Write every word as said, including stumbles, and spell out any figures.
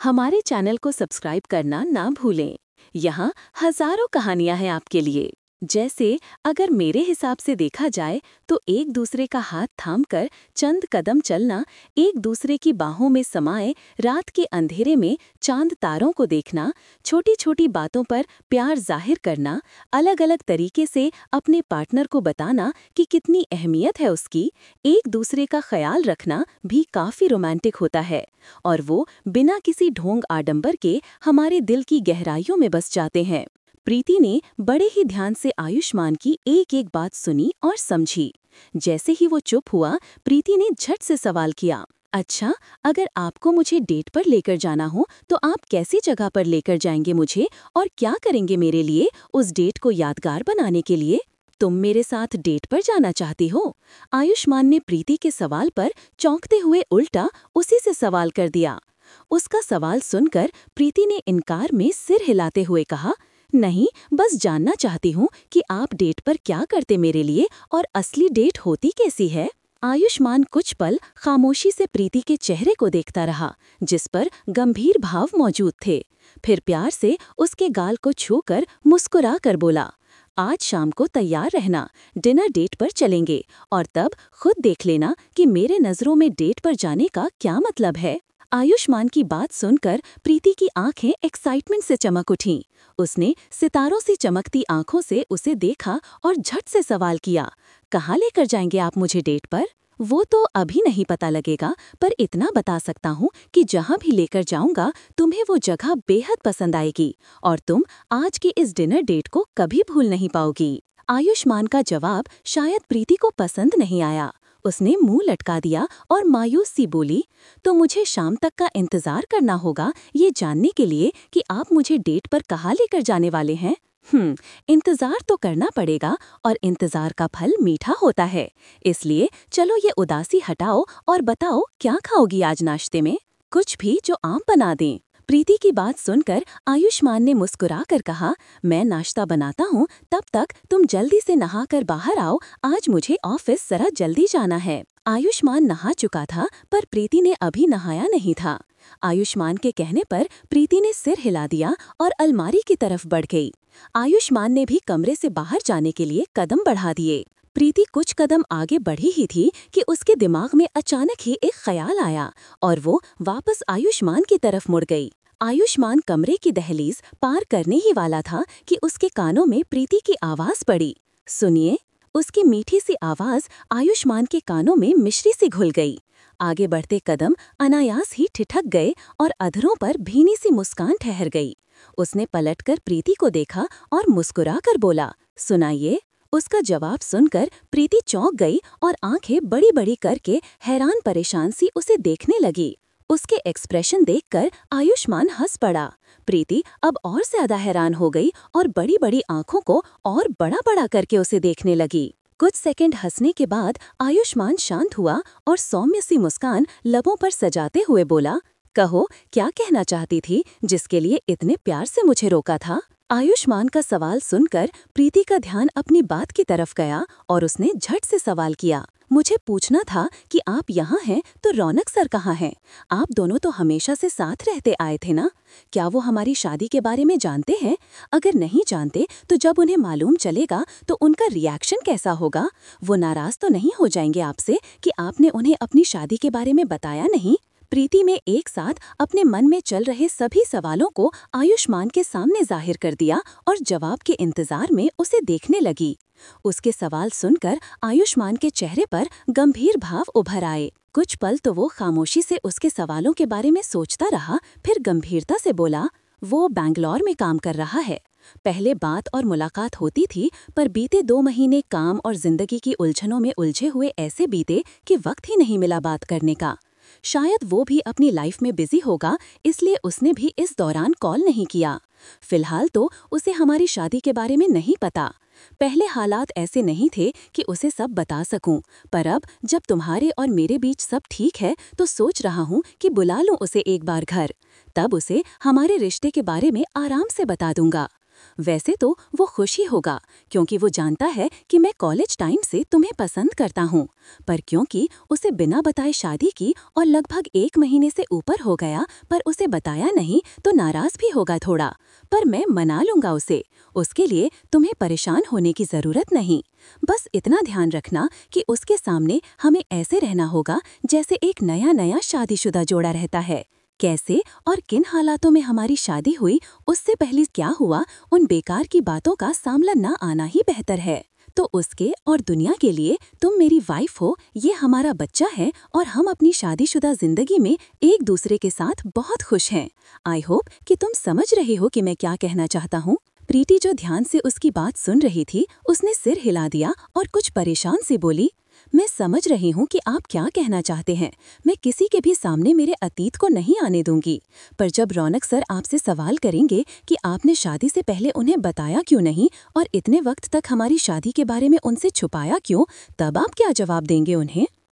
हमारे चैनल को सब्सक्राइब करना ना भूलें। यहाँ हजारों कहानियां हैं आपके लिए। जैसे अगर मेरे हिसाब से देखा जाए तो एक दूसरे का हाथ थामकर चंद कदम चलना, एक दूसरे की बाहों में समाये रात के अंधेरे में चांद तारों को देखना, छोटी छोटी बातों पर प्यार जाहिर करना, अलग अलग तरीके से अपने पार्टनर को बताना कि कितनी अहमियत है उसकी, एक दूसरे का ख्याल रखना भी काफी रोमांटिक होता है। और वो बिना किसी ढोंग आडंबर के हमारे दिल की गहराइयों में बस जाते हैं। प्रीति ने बड़े ही ध्यान से आयुष्मान की एक एक बात सुनी और समझी। जैसे ही वो चुप हुआ, प्रीति ने झट से सवाल किया, अच्छा, अगर आपको मुझे डेट पर लेकर जाना हो तो आप कैसी जगह पर लेकर जाएंगे मुझे, और क्या करेंगे मेरे लिए उस डेट को यादगार बनाने के लिए? तुम मेरे साथ डेट पर जाना चाहती हो? आयुष्मान ने प्रीति के सवाल पर चौंकते हुए उल्टा उसी से सवाल कर दिया। उसका सवाल सुनकर प्रीति ने इनकार में सिर हिलाते हुए कहा, नहीं, बस जानना चाहती हूँ कि आप डेट पर क्या करते मेरे लिए, और असली डेट होती कैसी है। आयुष्मान कुछ पल खामोशी से प्रीति के चेहरे को देखता रहा, जिस पर गंभीर भाव मौजूद थे। फिर प्यार से उसके गाल को छूकर मुस्कुरा कर बोला, आज शाम को तैयार रहना, डिनर डेट पर चलेंगे, और तब खुद देख लेना कि मेरे नजरों में डेट पर जाने का क्या मतलब है। आयुष्मान की बात सुनकर प्रीति की आंखें एक्साइटमेंट से चमक उठीं। उसने सितारों सी चमकती आंखों से उसे देखा और झट से सवाल किया, कहाँ लेकर जाएंगे आप मुझे डेट पर? वो तो अभी नहीं पता लगेगा, पर इतना बता सकता हूँ कि जहाँ भी लेकर जाऊंगा तुम्हें वो जगह बेहद पसंद आएगी, और तुम आज के इस डिनर डेट को कभी भूल नहीं पाओगी। आयुष्मान का जवाब शायद प्रीति को पसंद नहीं आया। उसने मुंह लटका दिया और मायूस सी बोली, तो मुझे शाम तक का इंतजार करना होगा ये जानने के लिए कि आप मुझे डेट पर कहाँ लेकर जाने वाले हैं? हम्म, इंतजार तो करना पड़ेगा, और इंतजार का फल मीठा होता है। इसलिए चलो ये उदासी हटाओ और बताओ, क्या खाओगी आज नाश्ते में? कुछ भी जो आम बना दें। प्रीति की बात सुनकर आयुष्मान ने मुस्कुरा कर कहा, मैं नाश्ता बनाता हूँ, तब तक तुम जल्दी से नहाकर बाहर आओ, आज मुझे ऑफिस जरा जल्दी जाना है। आयुष्मान नहा चुका था, पर प्रीति ने अभी नहाया नहीं था। आयुष्मान के कहने पर प्रीति ने सिर हिला दिया और अलमारी की तरफ बढ़ गई। आयुष्मान ने भी कमरे से बाहर जाने के लिए कदम बढ़ा दिए। प्रीति कुछ कदम आगे बढ़ी ही थी कि उसके दिमाग में अचानक ही एक ख्याल आया, और वो वापस आयुष्मान की तरफ मुड़ गई। आयुष्मान कमरे की दहलीज पार करने ही वाला था कि उसके कानों में प्रीति की आवाज पड़ी। सुनिए। उसकी मीठी सी आवाज आयुष्मान के कानों में मिश्री सी घुल गई। आगे बढ़ते कदम अनायास ही ठिठक गए और अधरों पर भीनी सी मुस्कान ठहर गई। उसने पलटकर प्रीति को देखा और मुस्कुरा कर बोला, सुनाइए। उसका जवाब सुनकर प्रीति चौंक गई और आंखें बड़ी बड़ी करके हैरान परेशान सी उसे देखने लगी। उसके एक्सप्रेशन देखकर आयुष्मान हंस पड़ा। प्रीति अब और ज्यादा हैरान हो गई और बड़ी बड़ी आंखों को और बड़ा बड़ा करके उसे देखने लगी। कुछ सेकंड हंसने के बाद आयुष्मान शांत हुआ और सौम्य सी मुस्कान लबों पर सजाते हुए बोला, कहो, क्या कहना चाहती थी जिसके लिए इतने प्यार से मुझे रोका था? आयुष्मान का सवाल सुनकर प्रीति का ध्यान अपनी बात की तरफ गया और उसने झट से सवाल किया, मुझे पूछना था कि आप यहाँ हैं तो रौनक सर कहाँ हैं? आप दोनों तो हमेशा से साथ रहते आए थे ना? क्या वो हमारी शादी के बारे में जानते हैं? अगर नहीं जानते तो जब उन्हें मालूम चलेगा तो उनका रिएक्शन कैसा होगा? वो नाराज तो नहीं हो जाएंगे आपसे कि आपने उन्हें अपनी शादी के बारे में बताया नहीं? प्रीति में एक साथ अपने मन में चल रहे सभी सवालों को आयुष्मान के सामने जाहिर कर दिया और जवाब के इंतजार में उसे देखने लगी। उसके सवाल सुनकर आयुष्मान के चेहरे पर गंभीर भाव उभर आए। कुछ पल तो वो खामोशी से उसके सवालों के बारे में सोचता रहा, फिर गंभीरता से बोला, वो बैंगलोर में काम कर रहा है। पहले बात और मुलाकात होती थी, पर बीते दो महीने काम और जिंदगी की उलझनों में उलझे हुए ऐसे बीते कि वक्त ही नहीं मिला बात करने का। शायद वो भी अपनी लाइफ में बिजी होगा, इसलिए उसने भी इस दौरान कॉल नहीं किया। फिलहाल तो उसे हमारी शादी के बारे में नहीं पता। पहले हालात ऐसे नहीं थे कि उसे सब बता सकूं, पर अब जब तुम्हारे और मेरे बीच सब ठीक है तो सोच रहा हूं कि बुला लूं उसे एक बार घर। तब उसे हमारे रिश्ते के बारे में आराम से बता दूंगा। वैसे तो वो खुश ही होगा, क्योंकि वो जानता है कि मैं कॉलेज टाइम से तुम्हें पसंद करता हूँ। पर क्योंकि उसे बिना बताए शादी की और लगभग एक महीने से ऊपर हो गया पर उसे बताया नहीं, तो नाराज भी होगा थोड़ा। पर मैं मना लूंगा उसे। उसके लिए तुम्हें परेशान होने की जरूरत नहीं। बस इतना ध्यान रखना कि उसके सामने हमें ऐसे रहना होगा जैसे एक नया नया शादीशुदा जोड़ा रहता है। कैसे और किन हालातों में हमारी शादी हुई, उससे पहले क्या हुआ, उन बेकार की बातों का सामना न आना ही बेहतर है। तो उसके और दुनिया के लिए तुम मेरी वाइफ हो, ये हमारा बच्चा है और हम अपनी शादीशुदा जिंदगी में एक दूसरे के साथ बहुत खुश हैं। आई होप कि तुम समझ रही हो कि मैं क्या कहना चाहता हूँ। प्रीति जो ध्यान से उसकी बात सुन रही थी, उसने सिर हिला दिया और कुछ परेशान सी बोली, मैं समझ रही हूँ कि आप क्या कहना चाहते हैं। मैं किसी के भी सामने मेरे अतीत को नहीं आने दूंगी। पर जब रौनक सर आपसे सवाल करेंगे कि आपने शादी से पहले उन्हें बताया क्यों नहीं और इतने वक्त तक हमारी शादी के बारे में उनसे छुपाया क्यों, तब आप क्या जवाब देंगे उन्हें?